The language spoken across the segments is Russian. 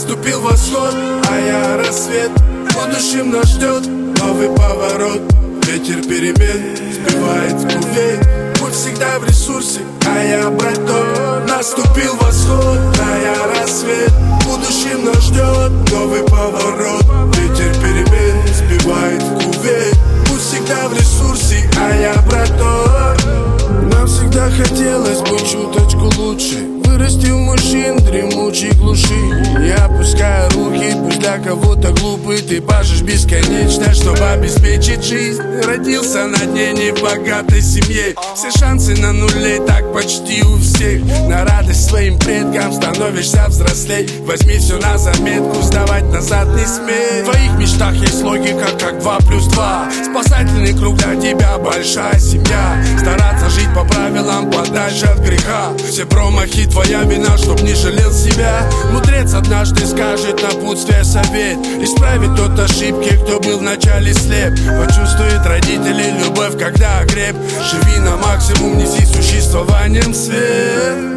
Наступил восход, а я рассвет. В будущем нас ждет новый поворот. Ветер перемен сбивает в кувей. Путь всегда в ресурсе, а я браток. Наступил восход, а я рассвет. В будущем нас ждет новый поворот. Ветер перемен сбивает в кувей. Путь всегда в ресурсе, а я браток. Нам всегда хотелось быть чуточку лучше. Вырасти в мужчин дремучей глуши. Я опускаю руки, пусть для кого-то глупый. Ты пашешь бесконечно, чтобы обеспечить жизнь. Родился на дне небогатой семье. Все шансы на нуле, так почти у всех. На радость своим предкам становишься взрослей. Возьми все на заметку, сдавать назад не смей. В твоих мечтах есть логика, как 2+2. Спасательный круг для тебя, большая семья. Стараться жить по правилам, подальше от греха. Все промахи твоя вина, чтоб не жалел себя. Мудрец однажды скажет напутствие совет. Исправит тот ошибки, кто был вначале слеп. Почувствует родителей любовь, когда окреп. Живи на максимум, неси существованием свет.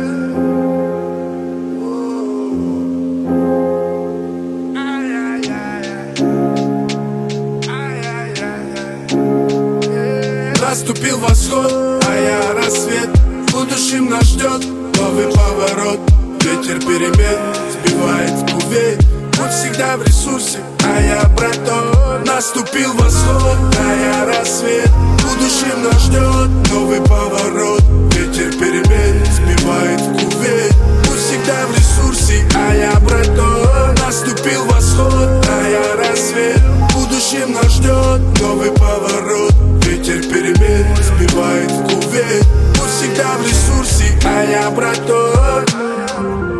Наступил восход, а я рассвет. В будущем нас ждет новый поворот. Ветер перемен сбивает в кувей. Путь всегда в ресурсе, а я браток. Наступил восход, а я рассвет. В будущем нас ждет новый поворот. Ветер перемен сбивает в кувей. Путь всегда в ресурсе, а я браток. Наступил восход, а я рассвет. В будущем нас ждет новый поворот. Ветер перемен сбивает в кувей. Путь всегда в ресурсе, а я браток.